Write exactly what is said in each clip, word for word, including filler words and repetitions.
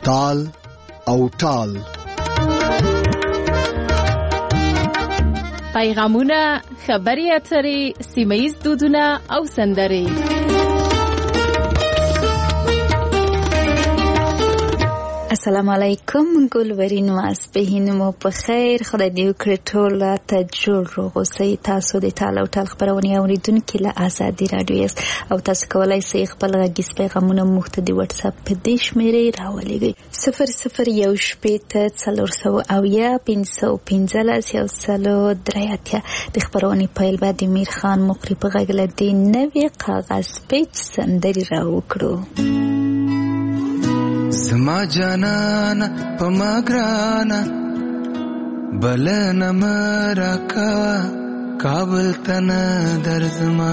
تال او ټال. پیغامونه، خبري اترې، سیمه‌ییز دودونه او سندرې. السلام علیکم ګلورین ماسپهین مو په خیر. خدای دې وکړي ټول ته جوړ روغ اوسئ. تاسو د تال او ټال خبرونه اوریدونکي له آزادي رادیو یاست او تاسو کولی شئ خپل غږیز پیغامونه موږ ته د واتس اپ په دې شمېرې راولېږئ: صفر صفر یو شپېته څلور سوه اویا پنځه سوه پنځلس یو سلو درې اتیا. د خپرونې پیل به د میر خان مقري په غږ له دې نوي کاغذ پیچ سندرې راوکړو. زما جانانا پما گرانا بلنا مرا کوا کابل تنا درزما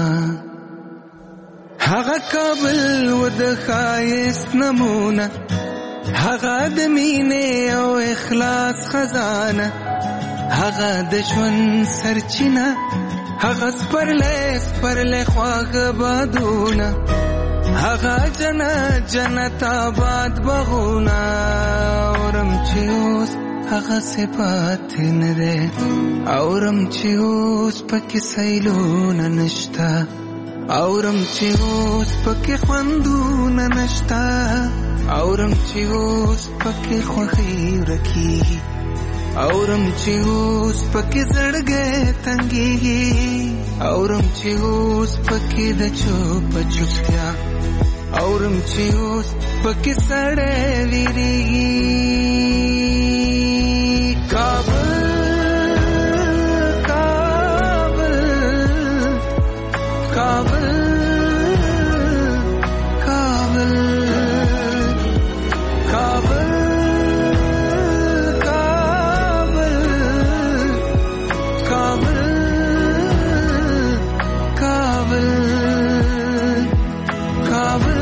هغه کابل و د خایست نمونه هغه د مینې او اخلاص خزانه هغه د ژوند سرچینه هغه سپرلی سپرلی خواږه بادونه هغه جنت جنت آباد بغونا اورم چې اوس هغه صفات نه ده اورم چې اوس پکې سیلونه نشتا اورم چې اوس پکې خوندونه نشتا اورم چې اوس پکې خوښي ورکی اورم چې اوس پکې زړګې تنګي اورم چې اوس پکې د چوپ چوپتیا اورم چې اوس پکې سړې ویریږي. کابل کابل کابل کابل کابل کابل کابل کابل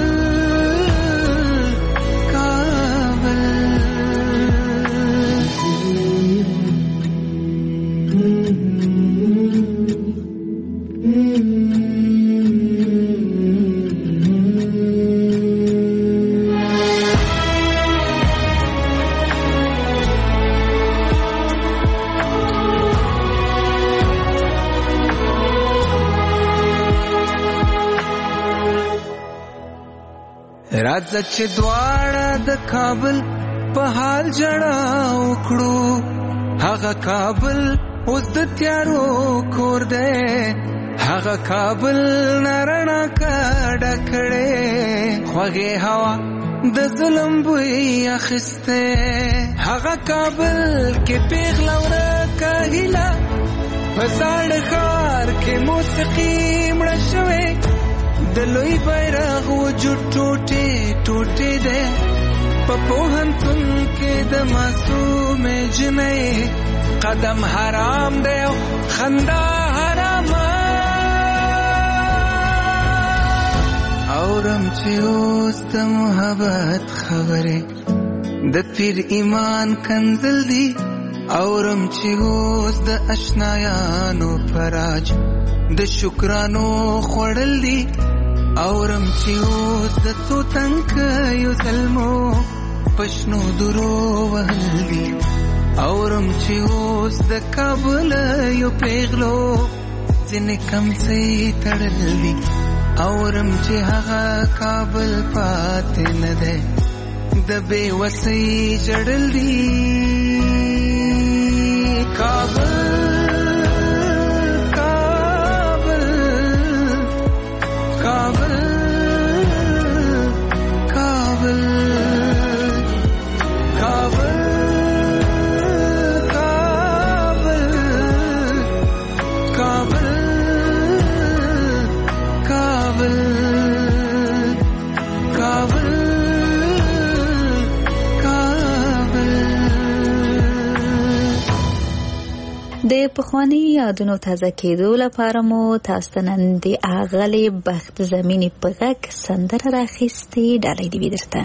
راځه چې دواړه د کابل په حال جړا وکړو هغه کابل اوس د تیارو کور دی هغه کابل نارڼا کډه کړې خوږې هوا د ظلم بوی اخیسته هغه کابل کې پیغله ورکه هیله په زاړه ښار کې موسیقي مړه شوې د لوی بیرغ وجود ټوټې ټوټې دی په پوهنتون کې د معصومې جنۍ قدم حرام دی او خندا حرامه اورم چې اوس د محبت خبرې د پیر ایمان کنزل دی اورم چې اوس د اشنایانو پراج د شکرانو خوړل دی اورم چې اوس د توتنکیو زلمو پښنو درو وهل دي اورم چې اوس د کابل یو پیغلو ځینې کمڅې تړل دي اورم چې هغه کابل پاتې نه دی د بې وسۍ جړل دي کابل کابل کابل کابل کابل کابل کابل کابل. د پخواني یادونو تازه کېدو لپاره مو تاسو ته نن د اغلې بخت زمینې په غږ سندره راخیستې. ډالۍ دې وي درته.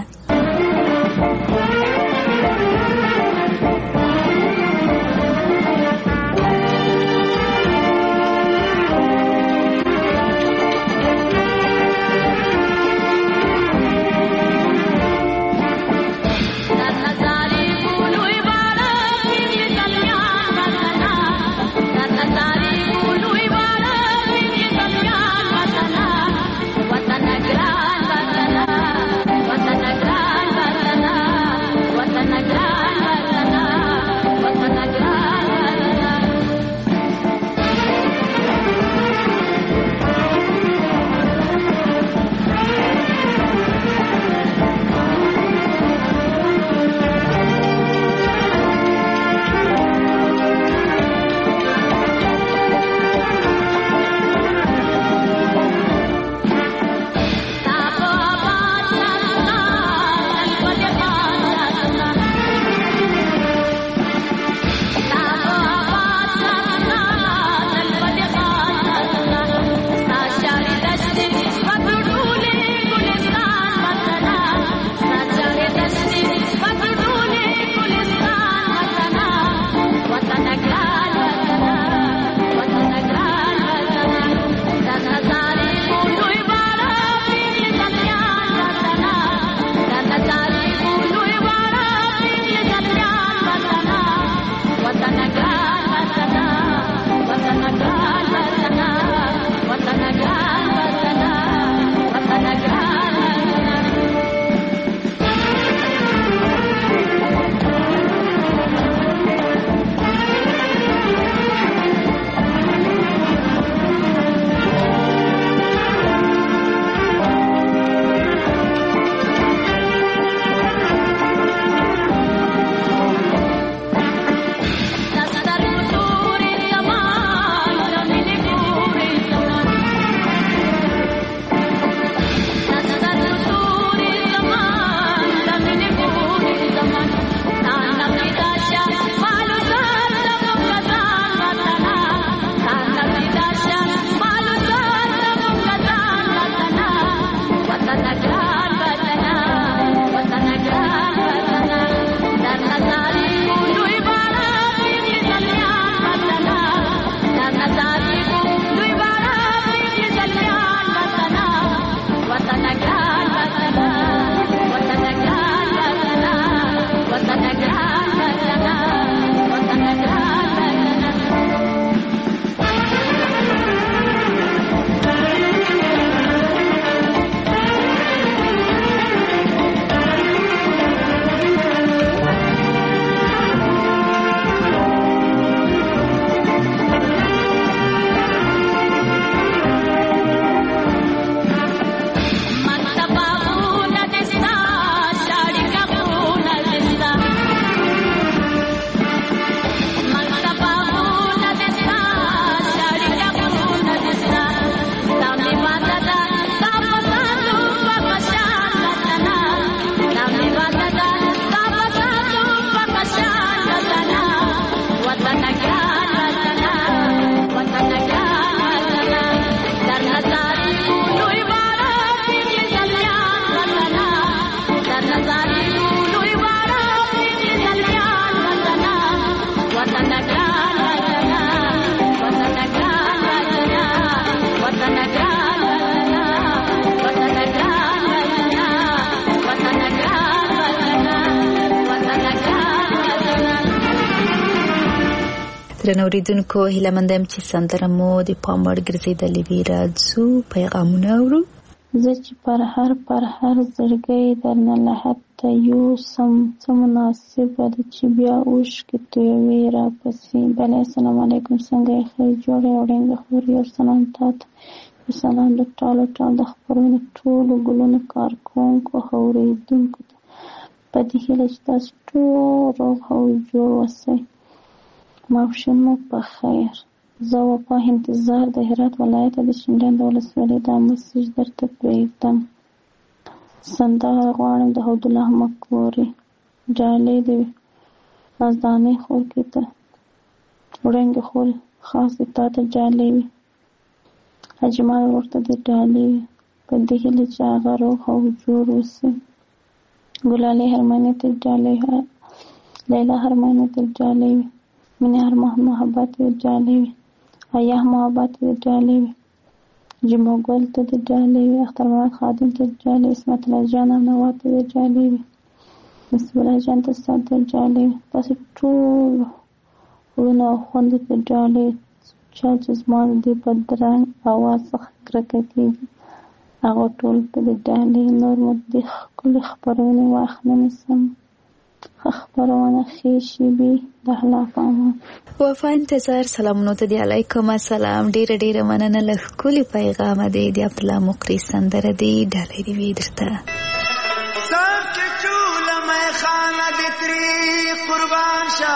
درنو اوریدونکو هیله مندم چې سندره مو د پام وړ ګرځېدلې وي. راځو پیغامونه اورو. زه چې پر هر پر هر زړګی درنه لحد ته یوسم څه مناسبه ده چې بیا اوښکې تویوي راپسې. بله السلام علیکم، څنګه یې ښه جوړ یې وړینګه خور یو سلام تا ته، یو سلام د ټالو ټال د خپرونې ټولو ګلونو کارکوونکو ښه اورېدونکو ته په دې هیله چې تاسو ټول روغ او جوړ اوسئ. ماپښین مو په خیر. زه وفا انتظار د هرات ولایت د شینډنډ ولسوالۍ دا مسیج درته پرېږدم. سندره غواړم د حمدالله مکوري ډالۍ د نازدانۍ خور کې ته وړینګې خور خاص د تا ته ډالۍ وي. اجمال ورته د ډالۍ وي په دې هیله چې هغه روغ او جوړ اوسي. ګلالۍ هرمنې ته ډالۍ، لیلا هرمنې ته ډالۍ وي. مینې هر محبت ته ډالۍ وي. ایاه محبت ته ډالۍ وي. جمعه ګل ته د ډالۍ وي. اختر محمد خادم ته ډالۍ، اسمت الله جان نوا ته د ډالۍ وي. نصیب الله جان ته ستا ته ډالۍ وي. تاسې ټول وروڼه او خویندو ته ډالۍ. چا چې زما د دې بدرنګ اواز څخه کرکه کېږي هغه ټول ته د ډالۍ. نور مو د ښکلې خپرونې وخت نه نیسم. ښه خپرونه ښې شېبې د الله په امان. وفا انتظار سلامونو ته دی. علیکم السلام. ډیره ډیره مننه له ښکلي پیغامه دی. د عبدالله مقري سندره دی ډالۍ دې وي درته. سب چې چوله میخانه د ترې قربان شه،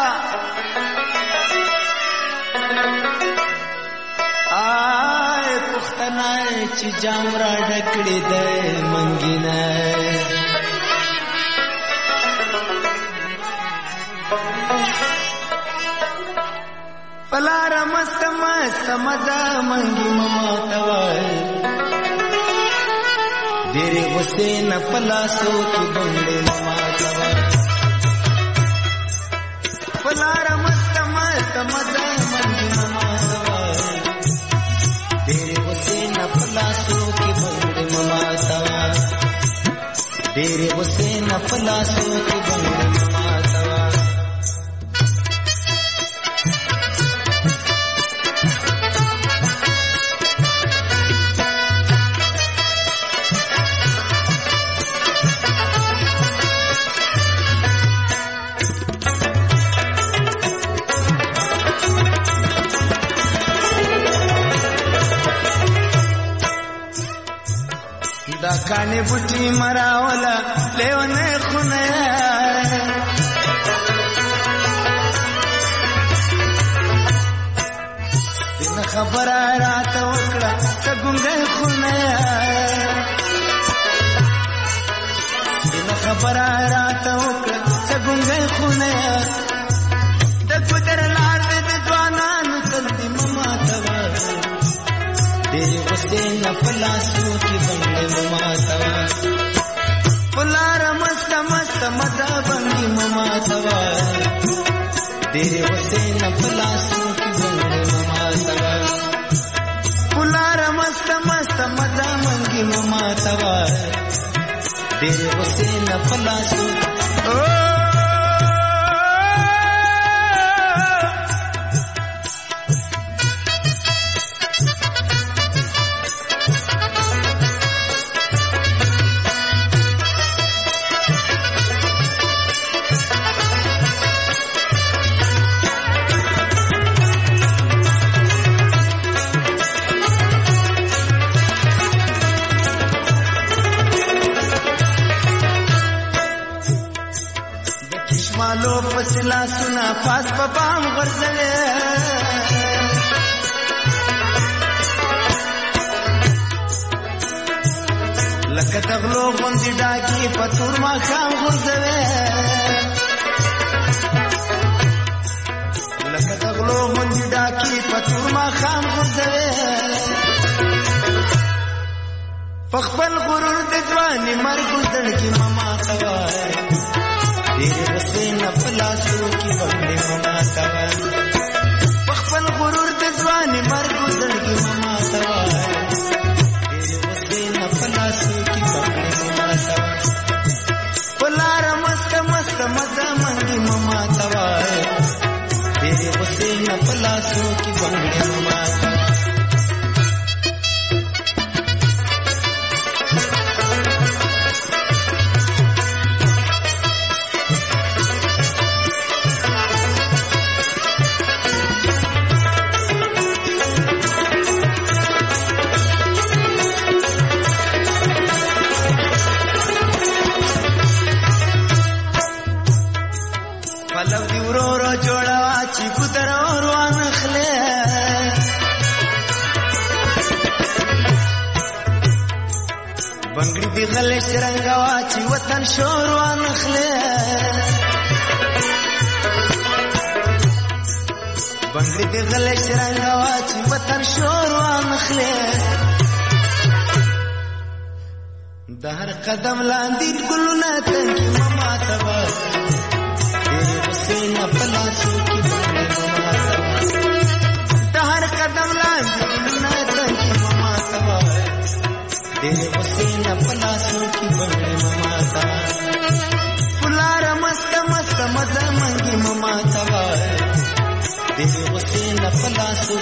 آی پښتنه چې جام را ډکړې دی منګینه، پلاره مست مست مزه منګي مما ته وایي، ډېرې غوسې نه په لاسو کې بنګړې مما ته وایي. پلاره مست مست مزه منګي مما ته وایي، ډېرې غوسې نه په لاسو کې بنګړې مما ته وایي، ډېرې غوسې نه په لاسو کې بنګړې مما ته وایي. دا کانی بوټي مراوله لیونه خونه، دنه خبره راته وکړه ته ګونګی خونه، دنه خبره راته وکړه ته ګونګی خونه، د ګودر لار دې د ځوانانو تل دې مما ته وایي، ډېرې غوسې نه په لاسو کې بنګړې مما ته وایي. پلاره مست مست مزه بنګي مما ته وایي، ډېرې غوسې نه په لاسو کې بنګړې مما ته وایي. پلاره مست مست مزه بنګي مما ته وایي، ډېرې غوسې نه په لاسو مالو پسلا سنا پاس پپام غرزوے، لکه تغلو غوندې ډاکي پتور ما خام غرزوے، لکه تغلو غوندې ډاکي پتور ما خام غرزوے. پخپل غرور د ځواني مرګ زړګي مما ته وایي، ډېرې غوسې نه په لاسو کې بنګړې مما ته وایي. پخپل غرور د ځواني مرګ زړګي مما ته وایي، ډېرې غوسې نه په لاسو کې بنګړې مما ته وایي. په لاره مسته مسته مزه منګي مما ته وایي، ډېرې غوسې نه په بنگړې مما غلش رنگواچی وطن شوروان خله بنگړي دی غلش رنگواچی وطن شوروان خله د هر قدم لاندې ګلونه تنګي مما تبا دې حسین پلاسو کی بنگړي مما تبا د هر قدم لاندې ګلونه تنګي مما تبا دې حسین پلاسو کی بنگړي مما تبا پلار مست مست مزه منګي مما تبا دې حسین پلاسو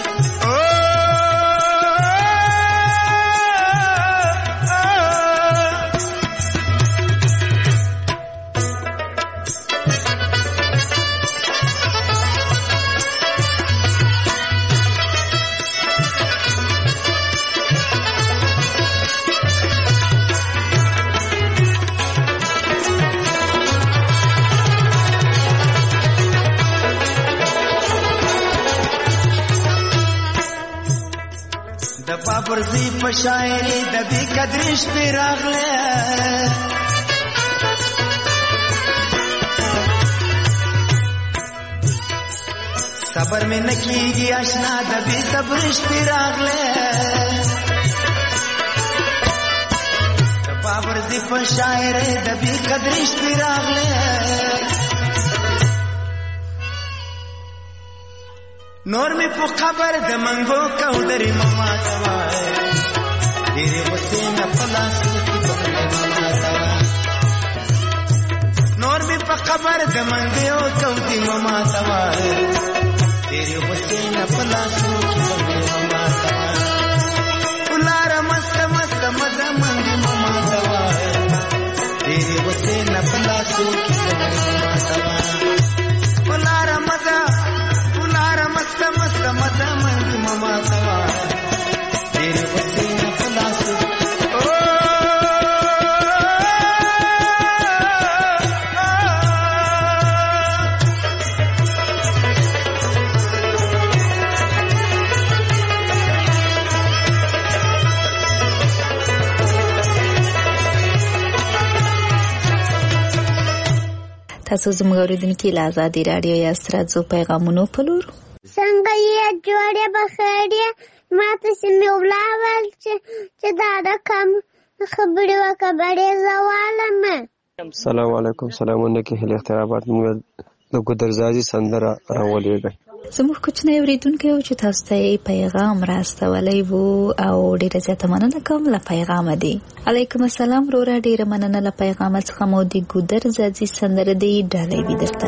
برزی په شاعری د دې قدرش په راغله صبر مې نکیږي آشنا د دې صبرش په راغله د برزی په شاعری د دې قدرش په راغله نور می په خبر د منګو کوډري مما توا ډېر حسین پلاسو کی بنگړي مما توا نور می په خبر د منګو کوډري مما توا ډېر حسین پلاسو کی بنگړي مما توا ولار مست مست مزه منګي مما توا ډېر حسین پلاسو کی بنگړي مما توا ولار مزه مست مست مزه منګي مما توا ډېر حسین پلاسو تاسو زموږ اوریدونکي له ازادي راډیو یا ستراتزو پیغامونو په لور څنګه یې جوړې بخیرې ماته سمې ولاول چې دا د کم خبرې وکړې زوالمه السلام علیکم سلامونه کې هله اخترابات موږ د ګودرزازي سندره راولېږه زموږ کوچنی اوریدونکي او چې تاسو ته پیغام راستولی وو او ډیره زیاته مننه کوم له پیغام دی علیکم السلام رورا ډیره مننه له پیغام څخه مو د ګودرزازي سندره دی ډالۍ وي درته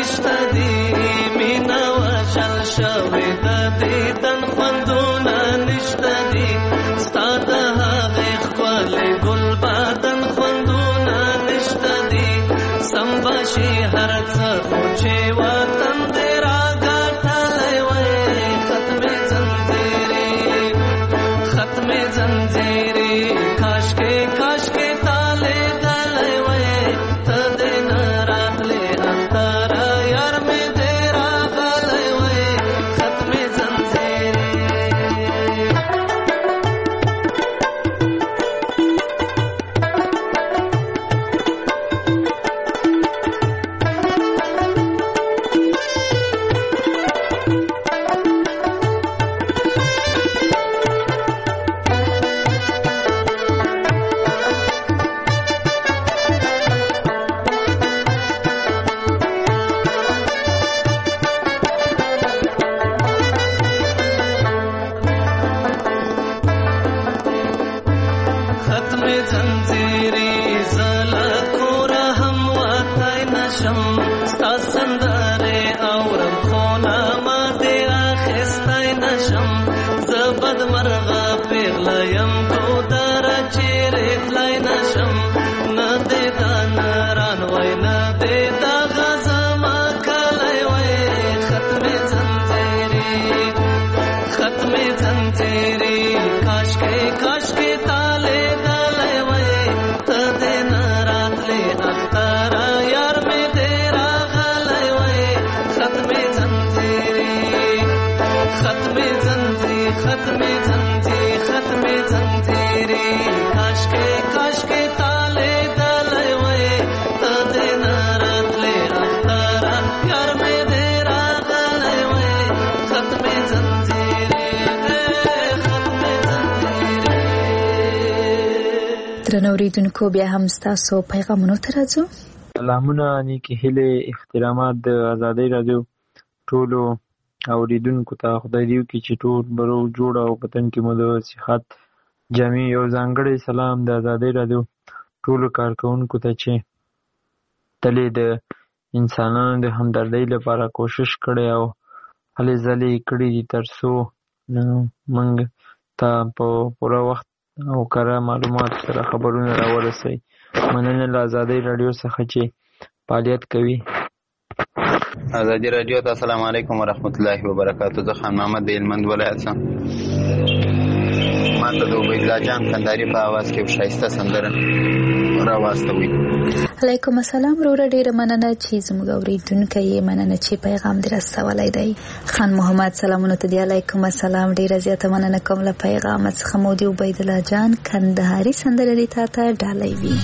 نشته دي مینا وژل شوې د دیدن خوندونه نشته دي ستا د هغې ښکلې ګل بدن خوندونه نشته دي سم به شي هر څه خو چې وطن دې راګټلی وی ختمې ځنځیرې ختمې ځنځیرې کاشکې کاشکې تا لیدلی وی ته دې نه راغلې اختره یار مې دې راغلی وی ختمې ځنځیرې ختمې ځنځیرې زه له کوره هم وتی نشم ستا سندرې اورم خو نامه دې اخیستی نشم زه بدمرغه پیغله یم ګودره چیرې تلی نشم نه دې دا نران وی نه دې دغه زما کلی وی ختمې ځنځیرې ختمې ځنځیرې کاشکې کاشکې تا لیدلی وی ته دې نه راتلې اختره یار مې دې راغلی وی ختمې ځنځیرې ختمې ځنځې ختمې ځنځې ختمې ځنځیرې کاشکې کاشکې تا لیدلی وی ته دې نه راتلې اختره یار مې دې راغلی وی ختمې ځنځیرې ختمې ځنځیرې. درنو اوریدونکو بیا هم ستاسو پیغامونو ته راځو. سلامونه نیکې هیلې احترامات د ازادۍ راډیو ټولو اوریدونکو ته خدای دې وکړي چې ټول به روغ جوړ او په تن کې مو د صحت جامې یو ځانګړی سلام د ازادۍ راډیو ټولو کارکوونکو ته چې تل یې د انسانانو د همدردۍ لپاره کوشش کړی او هلې ځلې کړي دي تر څو موږ ته په پوره وخت او کره معلومات سره خبرونه راورسوي. مننه له ازادۍ راډیو څخه چې فعالیت کوي. ازادي راډیو ته السلام علیکم ورحمت الله وبرکاتہ. زه خان محمد د هلمند ولایت څخه. ما ته د عبیدالله جان کندهاري په اواز کې ښایسته سندره راواستوئ. علیکم السلام وروره، ډیره مننه چې زموږ اورېدونکی یې، مننه چې پیغام دې رسولی دی. خان محمد سلامونه ته دی. علیکم السلام، ډیره زیاته مننه کوم له پیغامه څخه مو د عبیدالله جان کندهاري سندره دې تا ته ډالۍ وي.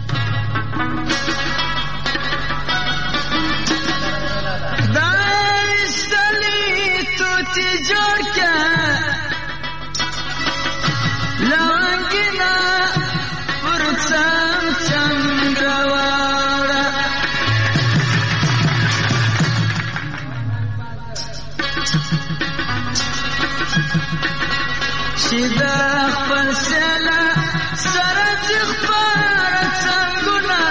شیدا خپل سلا سره ځخبار څنګهونه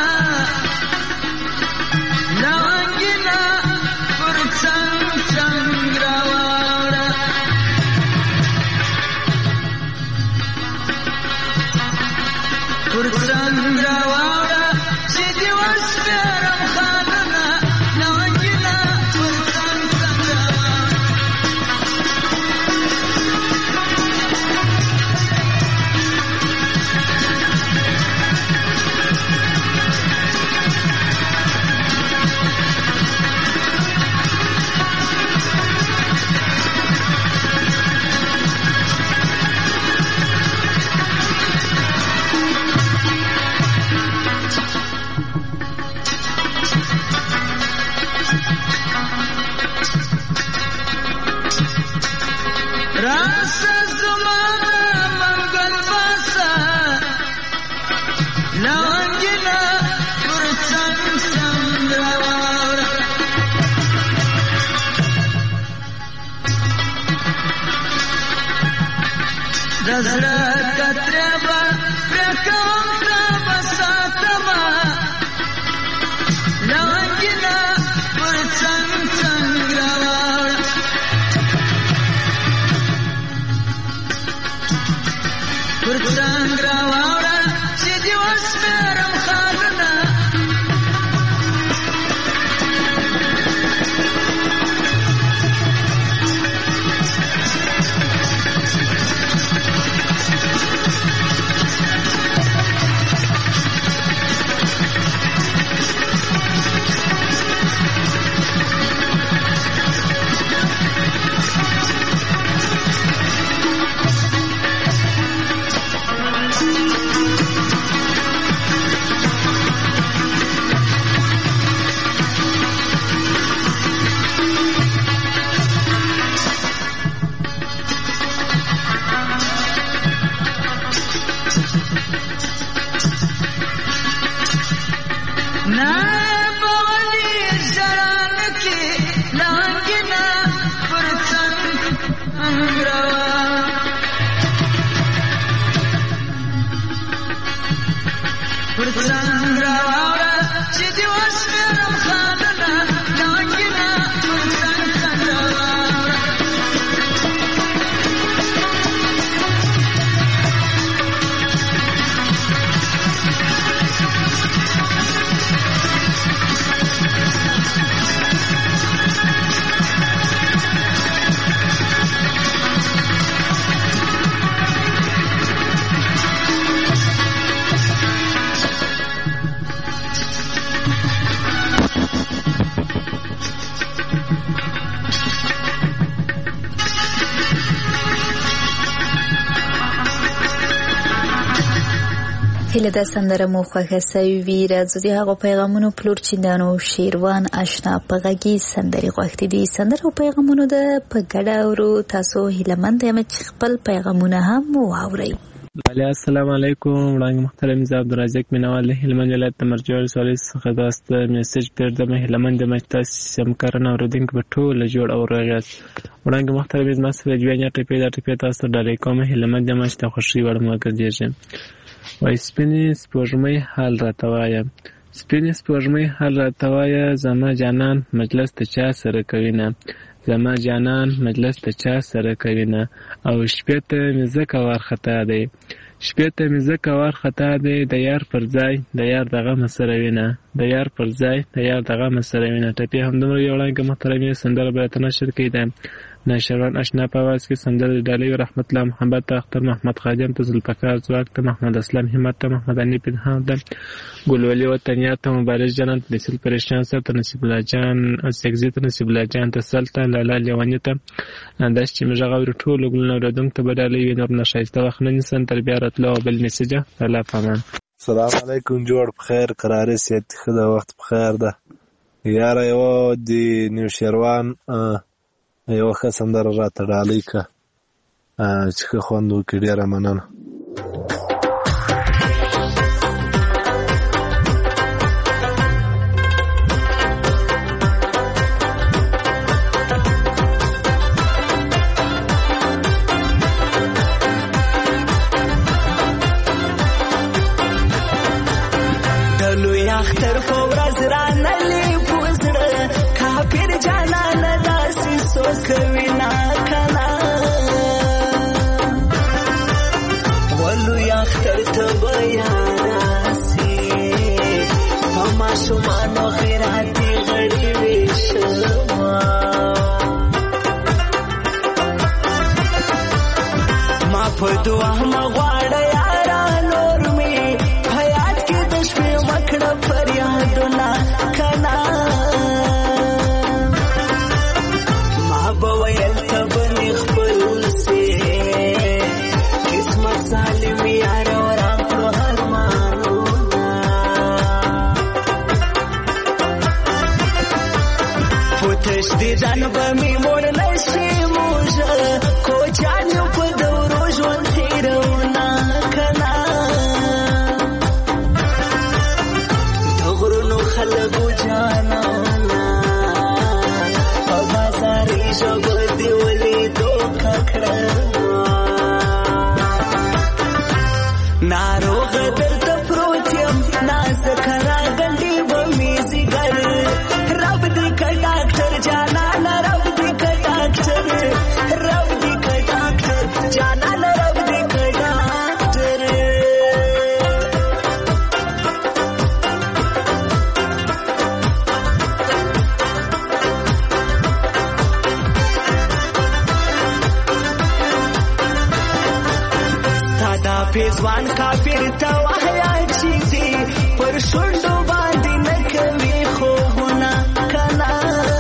لونګینا پر څنګ څنګ راوړه پر څنګ راوړه چې دی وسپرم خاننا لونګینا پر څنګ څنګ Dazra katreba prekom traba satama Langina purca هله د سندره مو خوښه سوي وي راځو د هغو پیغامونو پلور چیندانو شیروان آشنا په غږی سندرې غوښتي دي سندره او پیغامونو د په ګډه اورو تاسو هیله مند یم چې خپل پیغامونه هم واورئ. بله السلام علیکم وړاندې محترم زه عبدالرزاق مینوال له هلمند ولایت د مرجع ولسوالۍ څخه داسته میسج پرېږدم. هیله مند یم چې تاسو همکاران اورېدونکي به ټوله جوړ او روغ یاست. وړاندې محترم زما سره جوانیا ټپې دا ټپې تاسو ډالۍ کوم. هیله مند یم چې د خوښۍ وړ مو وګرځېږم. وای سپینې سپوږمۍ حال راته وایه سپینې سپوږمۍ حال راته وایه زما جانان مجلس ته چا سره کوي نه زما جانان مجلس ته چا سره کوي نه او شپې ته مې ځکه وارخطا دی شپې ته مې ځکه وارخطا دی د یار پر ځای د یار د غمه سره وینه د یار پر ځای د یار د غمه سره وینه. ټپې همدومره یو وړاندې محترمې سندره به راته نشر کړي ده. ناشروان اشنا په آواز کې سندره د ډالۍ رحمت الله محمد ته اختر محمد خادم ته ذوالفقار ځواک ته محمد اسلام همت ته محمد انی پنهان ته ګلولي وطنیات ته مبارز جانان ته نصیب پریشان سره ته نصیب الله جان سګزی ته نصیب الله جان ته سلطان لالا لیوانی ته انداز چې مې غوړ ټول ګلونه ورودم ته بدالې وینر نشایسته وخت نه نسن تر بیا راتلو بل میسج الله پامان. السلام علیکم جوړ بخیر قرار سیت خدا وخت بخیر ده یار یو دی نیو شیروان یو ښه سندره راته ډالۍ که چې ښه خوند وکړي ډېره مننه. د لوی اختر په ورځ رانلې پوزړه کافر جانانه داسې کوي نا کنا ولو یختر ته بیاناسي ما شومانو خیراتي غړي وشما ما په دعا ما غواړه یارا نور می حیات کې د شپې مکړه فریادونه کنا ځان به می مور نشي موزه کو چانو په دورو ژوند تیرونه کنا دغرونو خلګو جانا په بازار ژوند دی ولې دوکا کړه ناروغ درته پروت یم ناز کرا غندې به می زیګر رب دې کړه ډاکټر جانا پیزوان کافر ته وحیا چې دی پر شونډو باندې نه کوي خوبونه کنا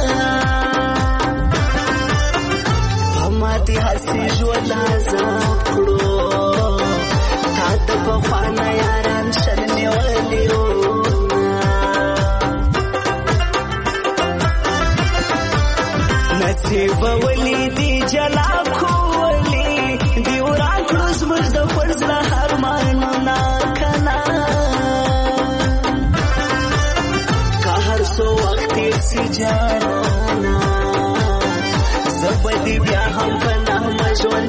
هماتې هسې ژوند عذاب کړو تا ته پخوانه یاران شل نیولي نصیب ولی دی جلا کولی دی وران کړو زموږ د فرض له ارمانونه کنا که هر څو وخت یې سي جانانا زه به دې بیا هم په نغمه ژوند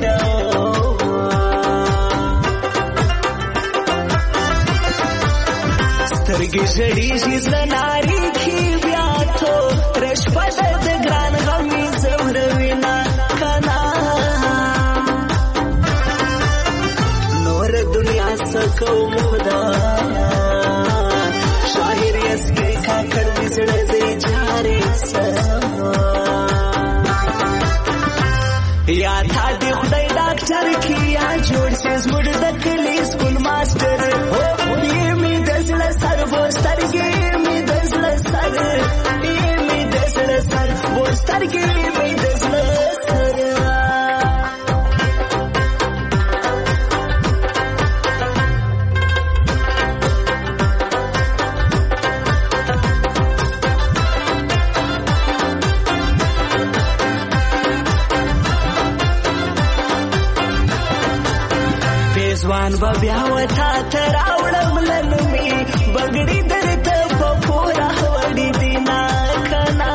تېروم سترګې ژړېږي زړه نارېږي بیا تو رشپه ده د ګران غم یې ځوروي نه کنا نور دنیا سکوم خدایا شاهر یسکې کاکړ دې زړه دې جارې سما یا تا دې خدای ډاکټر کې یا جوړ سې زموږ د کلي سکول ماسټر یې مې د زړه سر بوسترګې مې د زړه سر یې مې د زړه سر بوسترګې مې د زړه سر به بیا وتا ته راوړم لنمي بګړي درته په پورا وړي دینا کنا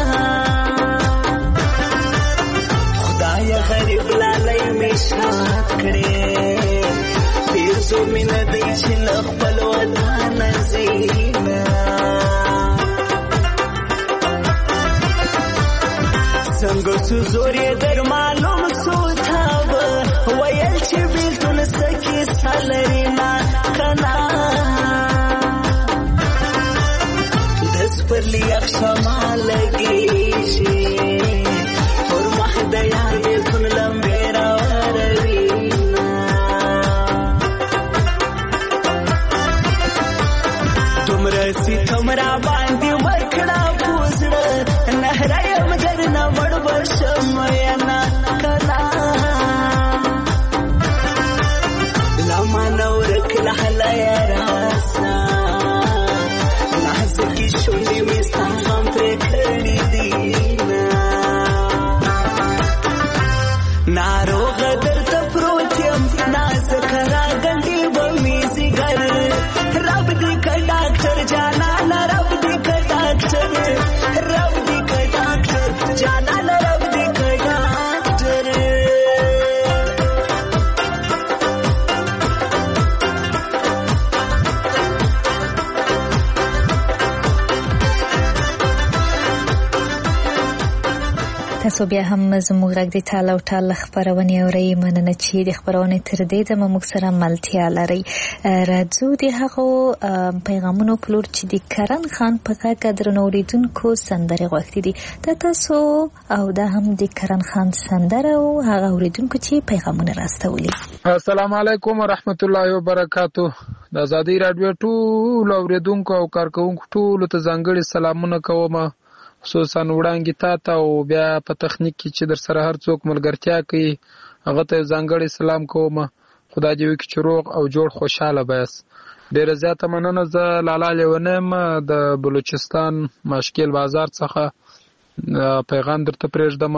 خدای غریب لالای می شات کړي پیر زو مين دې چې خپل وطن زینا څنګه سو زوري در معلوم سو تاب ویل چې بیلتون سکی سالرینا کنا دس پر لیا خما لګی شي اور محدیا بیلتون لمبیرا وروینا تمرا سی تمرا باندې ورکړه پوزړه نهرایم درنه وړ بشم ینا کنا لما نورک لحلا یا راسا نازکی شونډې مې ستا غم پرې کړي دینا ناروغ درته پروت یم نازک راغلی به مې ځیګر رب دې که ډاکټر جانان رب دې که ډاکټر رب دې که ډاکټر جانان رب دې که ډاکټر تاسو بیا هم زموږ غږ د ټال او ټال خبرونه اورئ مننه چې د خبرونه تر دې دمه موږ سره ملتیا لري راځو د هغو پیغامونو پلور چې د کرن خان په غږ درنوریدونکو سندره غوښتي دي د تاسو او دا هم د کرن خان سندره او هغه اوریدونکو چې پیغامونه راستولي. السلام علیکم ورحمت الله وبرکاتو. د آزادۍ رادیو ټول اوریدونکو او کارکونکو ټول ته ځانګړي سلامونه کوم، خصوصا وړاندې تا ته او بیا په تخنیک کې چې در سره هر څوک ملګرتیا کوي هغه ته ځانګړی سلام کوم. خدای دې وکړي چې روغ او جوړ خوشاله بس. ډېره زیاته مننه. زه لالا لیونیم د بلوچستان ماشکیل بازار څخه پیغام درته پرېږدم.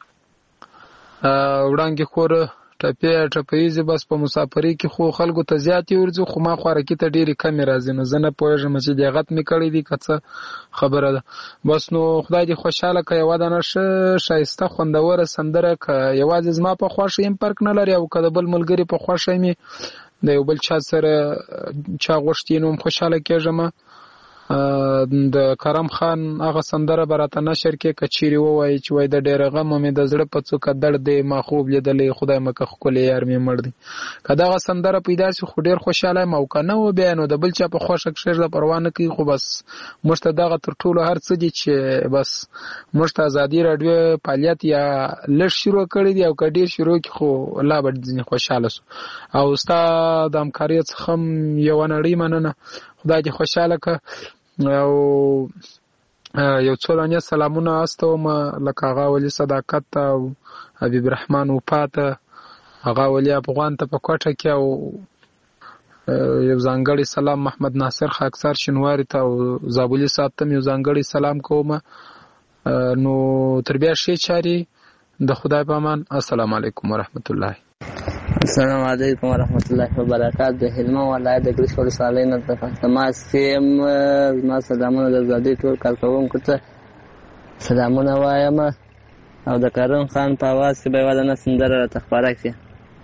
وړاندې خور ټپې ټپېیزې بس په مسافرۍ کې خو خلکو ته زیاتې ورځي، خو ما خوارکي ته ډېرې کمې راځي. نو زه نه پوهېږم چې دغت مې کړی دي که څه خبره ده. بس نو خدای دې خوشحاله که یوه دانه ښه ښایسته خوندوره سندره که یوازې زما په خوښه یم فرق نه لري او که د بل ملګري په خوښه مې د یو بل چا سره چا غوښتي نو هم خوشحاله کېږم. د کرم خان هغه سندره به راته نشر کې که چیرې ووایي چې وایي د ډېره غمه مې د زړه په څوکه درد دی ما خوب لیدلی خدای مکه ښکلی یار مې مړ دی. که دغه سندره پیدا شي خو ډېر خوشحاله یم او که نه و بیا نو د بل چا په خوښه کښېږده پروا نه کوي. خو بس موږ ته دغه تر ټولو هر څه دي چې بس موږ ته ازادي راډیو فعالیت یا لږ شروع کړی دی او که ډېر شروع کړي خو لا به ځینې خوشحاله سو. او ستا د همکاریو څخه هم یوه نړۍ مننه. خدای دې خوشحاله که. او یو څو دانې سلامونه استوم لکه هغه ولي صداقت ته او حبیب رحمان وفا ته، هغه ولي افغان ته په کوټه کې، او یو ځانګړی سلام محمد ناصر خاکسار شینواري ته او زابلي صاحب ته یو ځانګړی سلام کوم. نو تر بیا ښې چارې د خدای په امان. السلام علیکم ورحمت الله. السلام علیکم ورحمت الله وبرکاتہ. د هلمند ولایت د ګرشک ولسوالۍ نه زما سیم زما سلامونه د آزادۍ ټول کارکوونکو ته سلامونه وایم او د کرم خان په اواز کې به یوه دانه سندره راته خپاره کړي.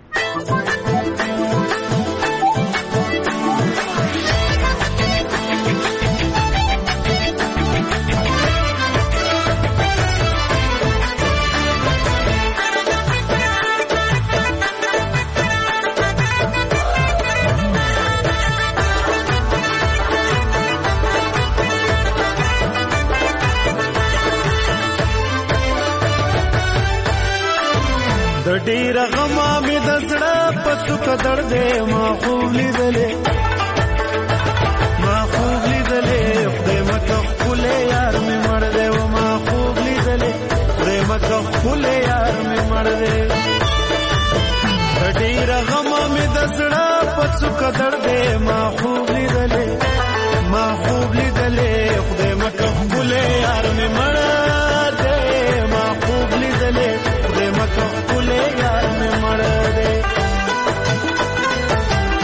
د ډېر غما مې د زړه په څوکه درد دی ما خوب لیدلې ما خوب لیدلې خدای مکه ښکلی یار مې مړ دی و ما خوب لیدلې خدای مکه ښکلی یار مې مړ دی. د ډېر غما مې د زړه په څوکه درد دی ما خوب لیدلې ما خوب لیدلې خدای مکه ښکلی یار مې مړ دی ما خوب لیدلې خدای مکه ښکلی یار مې مړ دی.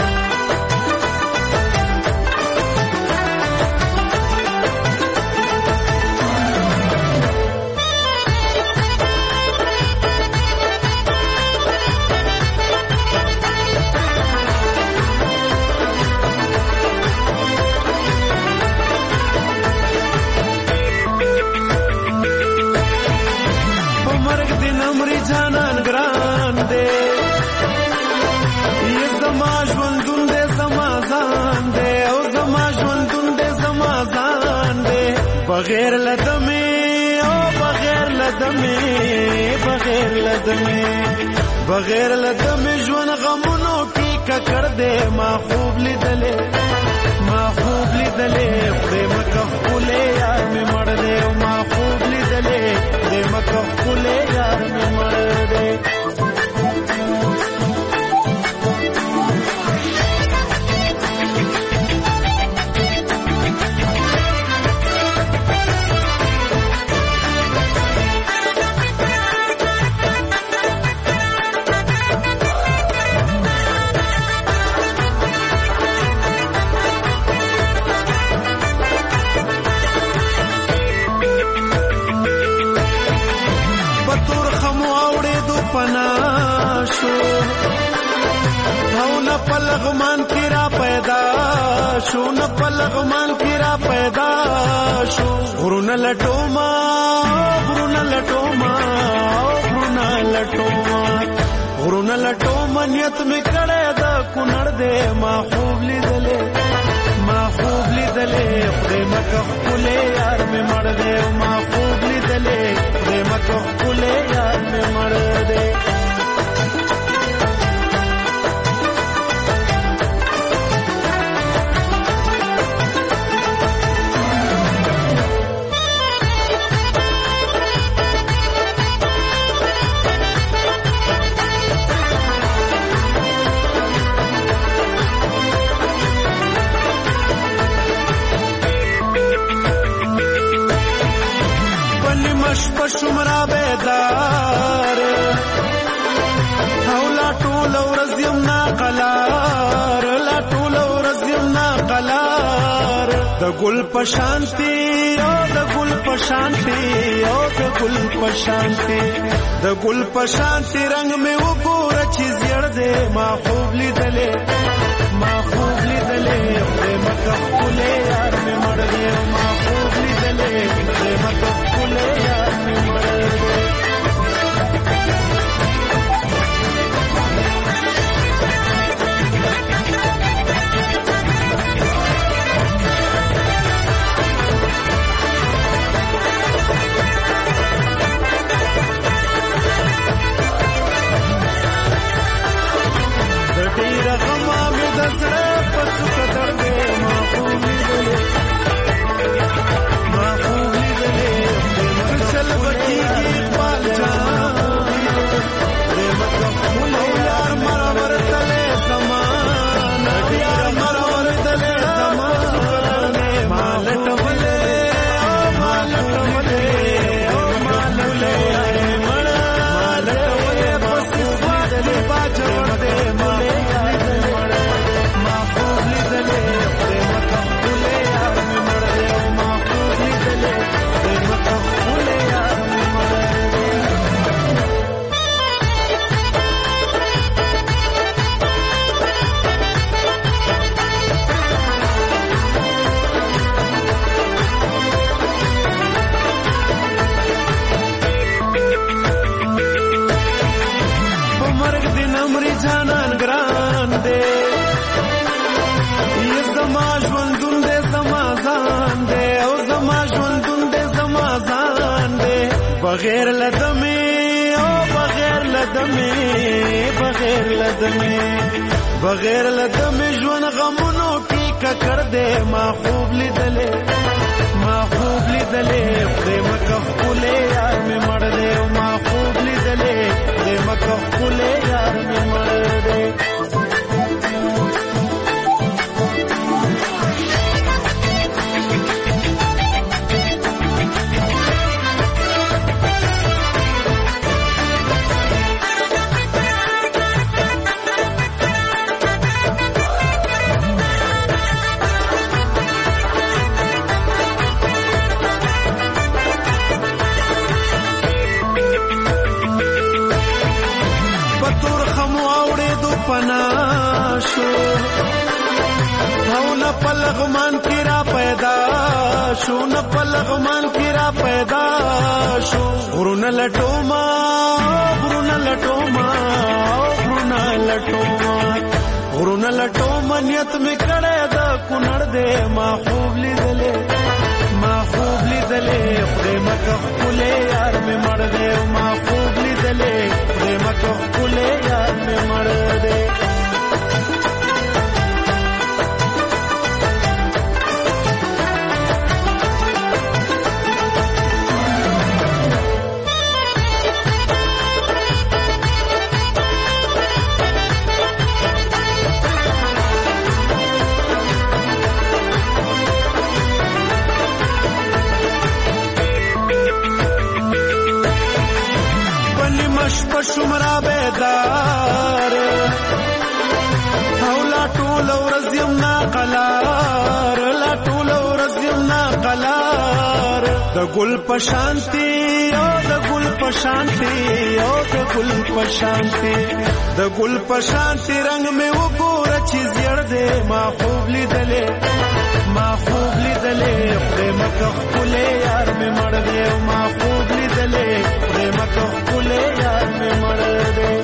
بغیر لدمه او بغیر لدمه بغیر لدمه بغیر لدمه ژوند غمونو کې ککړ دې ما خوب لیدلې ما خوب لیدلې دې مکه خولې یار مې مړ دې ما خوب لیدلې دې مکه خولې یار مې مړ دې پلغمان کی را پیدا شو نه پلغمان کی را پیدا شو غرون لټوما غرون لټوما غرون لټوما غرون لټوما نیت می کړه دا کونړ دې ما خوب لیدلې ما خوب لیدلې خدای مکه خولې یار می مړ دې ما خوب لیدلې خدای مکه خولې یار می مړ دې شمرا بیدار او لا ټول ورځ یم نا قلار لا ټول ورځ یم نا قلار د ګل پشانتی او د ګل پشانتی او د ګل پشانتی د ګل پشانتی رنگ می وګور چې زیړ دې ما خوب لیدلې ما خوب لیدلې دې مکه خولې یار می مړ دې ما خوب لیدلې دې مکه خولې یار می مړ بغیر لدمه او بغیر لدمه بغیر لدمه بغیر لدمه ژوند غمونو کې ککړ دې ما خوب لیدلې ما خوب لیدلې دې مکه خولې یار مې مړ دې ما خوب لیدلې دې مکه خولې یار مې مړ دې پلغمان کی را پیدا شو نه پلغمان کی را پیدا شو غرون لټوما غرون لټوما غرون لټوما غرون لټوما نیت می کړه دا کونړ دې ما خوب لیدلې ما خوب لیدلې خدای مکه ښکلی یار مې مړ دی ما خوب لیدلې خدای مکه ښکلی یار مې مړ دی شمرا بیدار او لا ټول ورځ یم ناقلار لا ټول ورځ یم ناقلار د ګل په شانتي او د ګل په شانتي او د ګل په شانتي د ګل په شانتي رنگ مې وګوره چې زیړ دی ما خوب لیدلې ما خوب لیدلې خدای مکه ښکلی یار مې مړ دی ما خوب لیدلې خدای مکه ښکلی یار مې مړ دی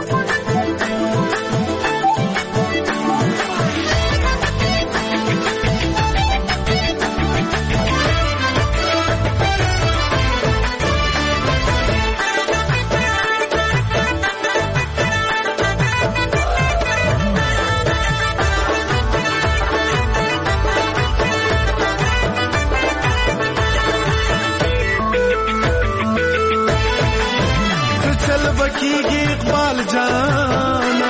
کیږي اقبال جانا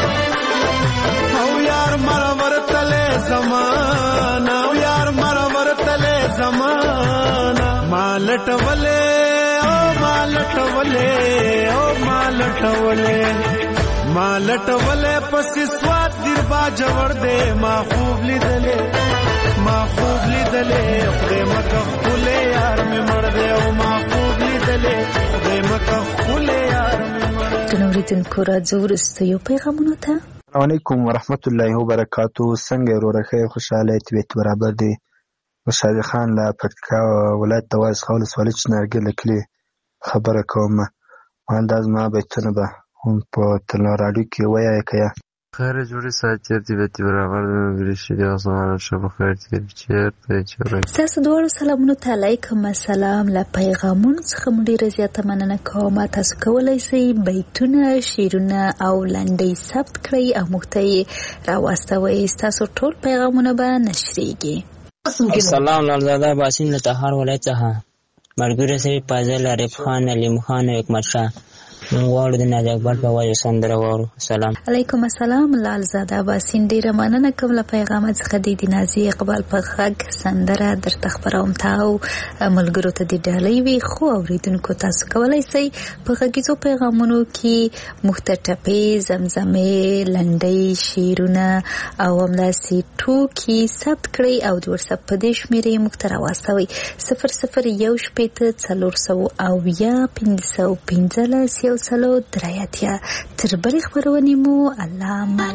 او یار مرور تله زمانہ او یار مرور تله زمانہ مالټ ولې او مالټ ولې او مالټ ولې مالټ ولې پس سواد دیر با جوړ دې ما خوب لیدلې ما خوب لیدلې خدای مکه ښکلی یار مې مړ دی او ما خوب لیدلې خدای مکه ښکلی یار اوریدونکو راځو وروستیو پیغامونو ته. السلام علیکم ورحمت الله وبرکاتو. څنګه وروره خیر خوشحاله طبیعت برابر دی. مشاهد خان له پکتیکا ولایت د وایس خول سوالي چنارګل کلی خبره کوم. مانداز ما بیتونه به هم په تل رادیو کې وایي کیا خیر جوړی ساتي طبیعت برابر دی ورشي دی اسمان شب خیر دې چیرته چیرې تاسو دوه سلامونه ته علیکم السلام. له پیغامونو څخه مو ډیره زیاته مننه کوم. تاسو کولای شئ بیتونه شعرونه او لنډۍ ثبت کړئ او موږ ته یې راواستوئ. تاسو ټول پیغامونه به نشریږي. السلام لالزاده باسین له تهار ولایت څخه ملګری سي فاضل عارف خان علیم خان او اکمل شاه موږ غواړو د ناز اکبر په وایو سندره واورو. سلام علیکم السلام لالزاده باسین ډیره مننه کوم له پیغام څخه د نازي اقبال په غږ سندره درته خبروم. تاسو ملګرو ته د ډالۍ وی خو اوریدونکو تاسو کولای شئ په غږیزو پیغامونو کې مختټپې زمزمې لنډۍ شعرونه او همداسې ټوکي ثبت کړئ او د واتساپ په دې شمیرې موږ ته راواستوئ صفر صفر یو شپېته څلور سوه اویا پنځه سوه پنځلس یو سلو درایاتیا. تر بلې خبرونې مو الله امان.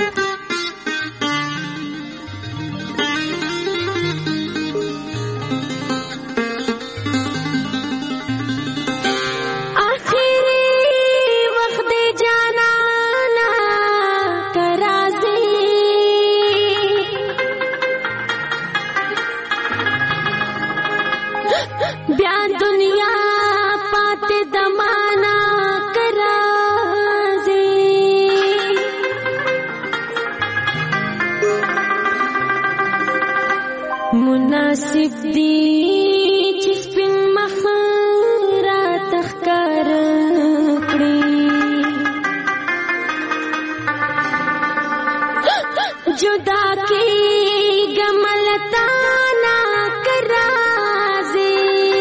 مناسب دی چې سپین مخ را تخکار کړي جدا کی گملتا نا کرازي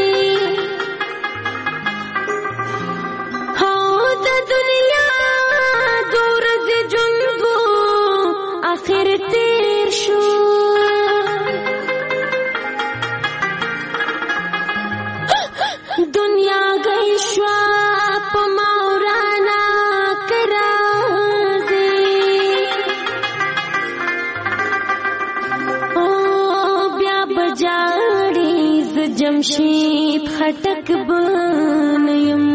هو د دنیا دور د جنگو اخر تیر شو دنیا گئی شوا پا مورانا کرازی او بیا بجاڑی ز جمشید خٹک بنیم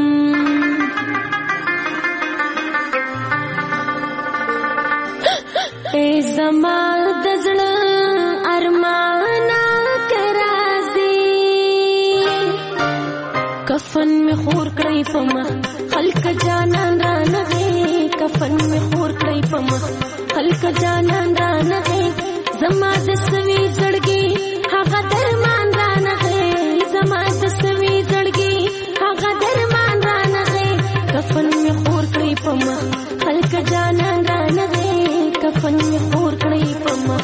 اے زمان دزل ارمانا کرازی کفن می خور کړی په مخ خلک جانان را نغې کفن می خور کړی په مخ خلک جانان را نغې زما د سوي زړګي هغه درمان را نغې زما د سوي زړګي هغه درمان را نغې کفن می خور کړی په مخ خلک جانان را نغې کفن می خور کړی په مخ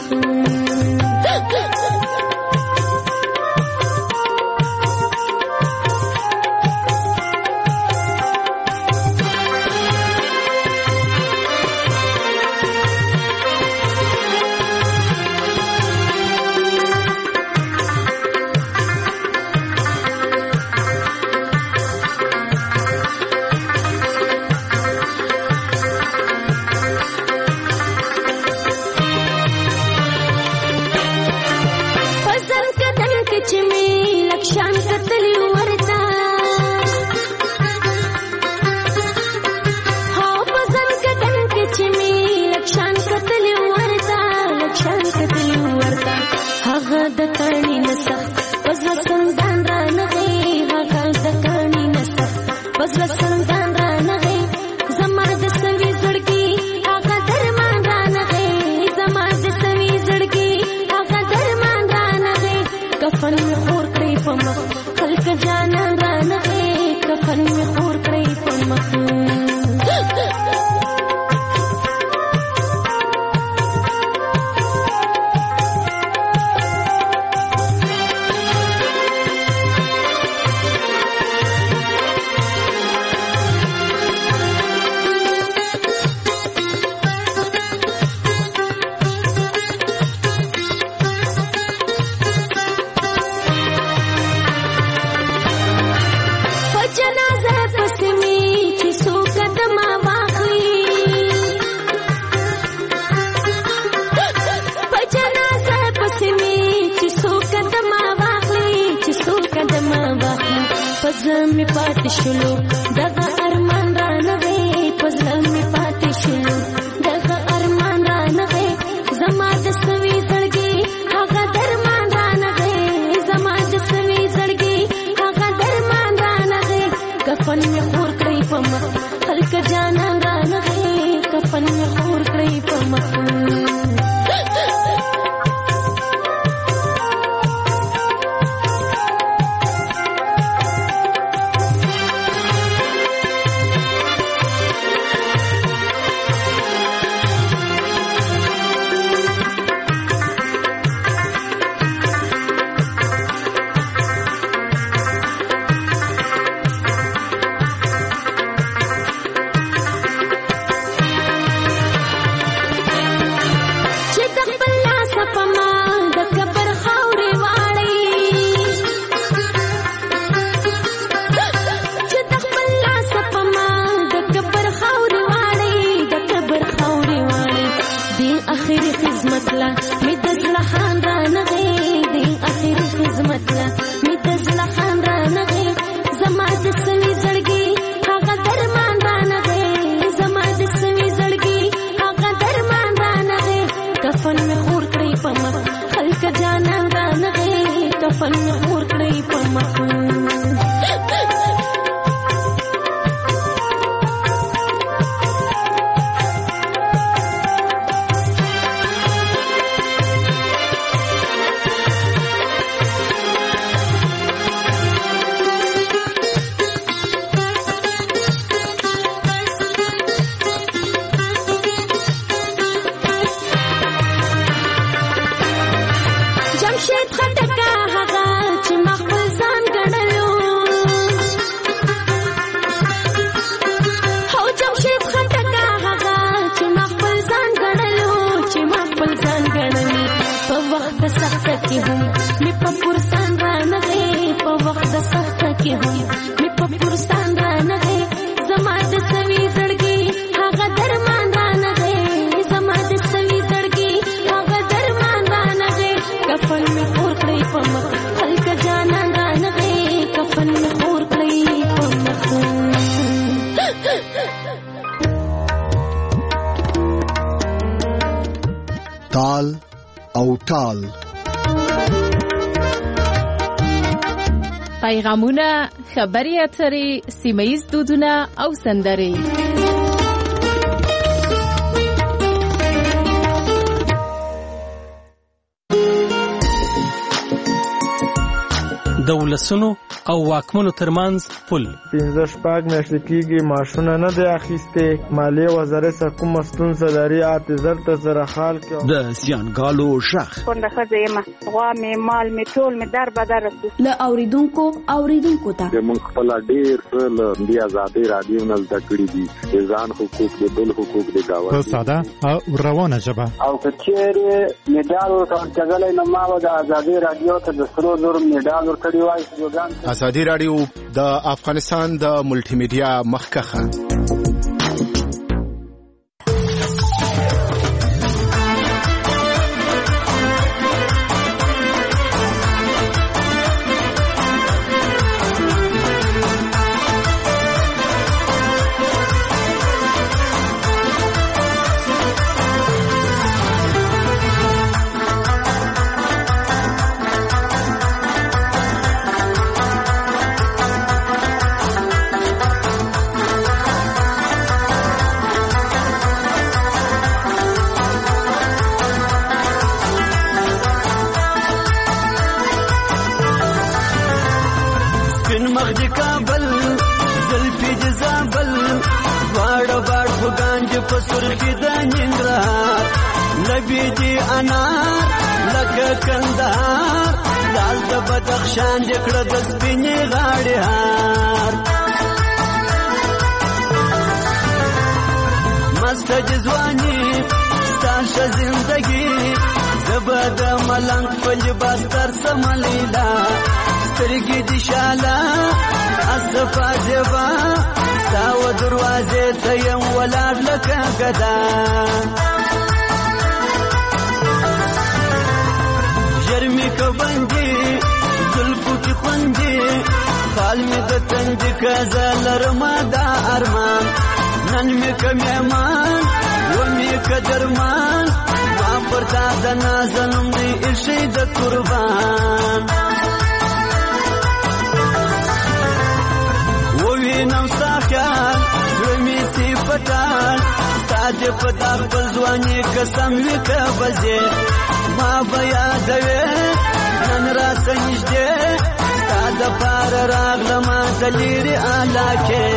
تال او ټال. پیغامونه، خبري اترې، سیمه‌ییز دودونه او سندرې. د ولسونو او واکمنو ترمنځ پل پنځه شپږ میاشتې کېږي معاشونه نه دی اخیستې. مالیې وزارت څخه کومه ستونزه لري اته زر ته زره خال کې د زیانګالو غږ کونډه ښځه یم، غوا مې مال مې ټول مې در بدر رسو له اوریدونکو اوریدونکو ته موږ خپل ډېر څه له دې ازادۍ رادیو نه زده کړي دي، د ځان حقوق د بل حقوق د گاونډي په ساده او روانه ژبه. او که چېرې مډال ورکول کېدلی نو ما به د ازادۍ رادیو ته د سرو زرو مډال ورکړی وای. ازادي رادیو د افغانستان د ملټي میډیا مخکخه. بدخشان جکړه د سپینې غاړې هار مست جزوانی ستاشه زندگی زبد ملنګ په لباس تر سملیلا سترګې دي شاله اصفا جبا ساو دروازې ته یم ولاړ لکه ګدا جرمی کو بندي زلفو کی خوندی خال می د تنج کزل رما دا ارمان نن می کمیمان و می کدرمان ما پرتا د نازنم دی ارشی د قربان و وینم ساخیال زمی سی پتال تاج پتا پزوانی قسم وکه بزی ما بیا دوی نن را سنجده تا د پار راغلم دلیری علاکه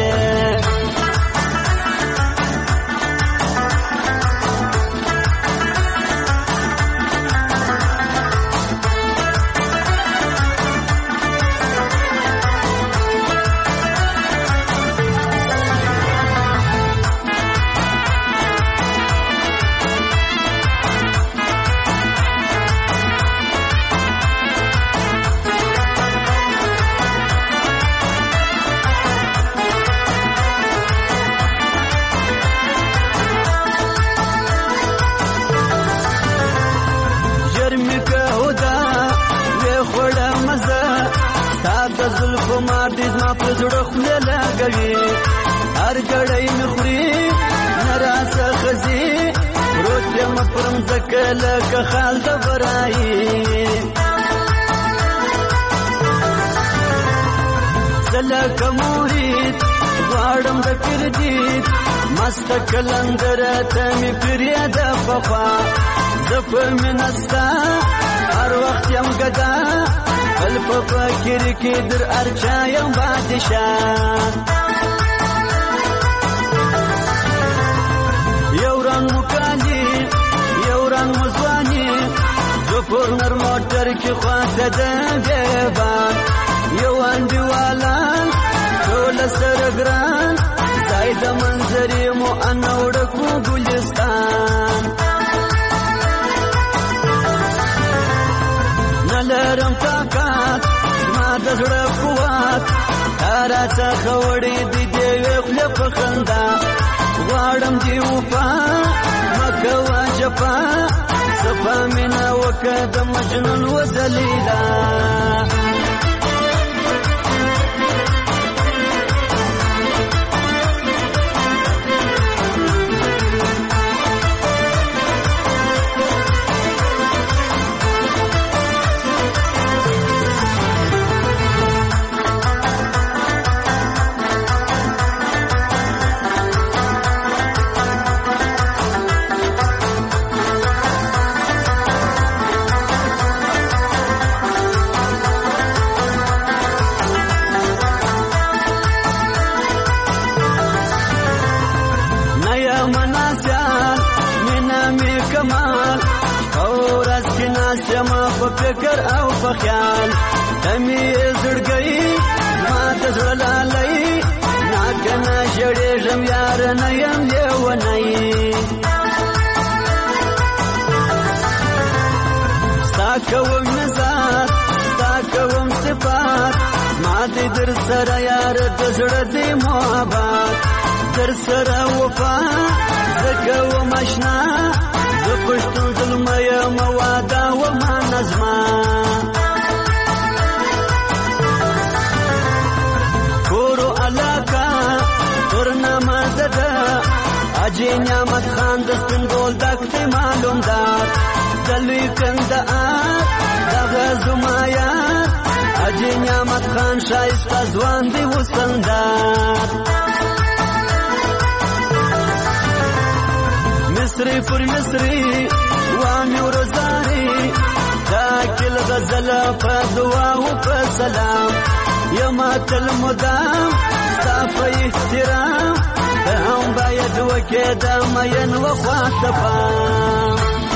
ما دې ما په زړه خله لګوي هر ګړی مخري نراسه خزي روته مپرم زکل که خال د برای زلک مورید غواړم د کردید مست کلندر ته می پریا د وفا زپ منستا هر وخت یم ګدا بل په فکر کې در ارچا یم بادشاه یو رنگ مکالی یو رنگ مزوانی زفر نر موټر کې خواته د دیوان یو اندیوالان ټول سره ګران زاید منظرې مو انوړ کو ګلستان نلرم طاقت ما د زړه قوت تارا څخه وړې دي دی خپل په خندا غواړم دی وفا مکه واجفا صفا مینا وکد مجنون وزلیلا فکر او په خیال دمي زړګي ما د زړه لالي ناکنه جوړېږم یار نه یم لیونی ستا کوم نظر ستا کوم صفات ما دې در سره یار د زړه دې محبت در سره وفا زه کوم اشنا د پښتون ظلمه یم واده وما نظمه کورو علاقه ترنامه ده اجي نعمت خان د سپین ګول دښت معلوم ده د لوی کندهار دغه زمایات اجي نعمت خان شایسته ځوان دی وسندار مصری پر مصری وامي ورزاري دا کل غزل په دعا او په سلام یما تل مدام صاف احترام هم باید وکې د مین و خواته پام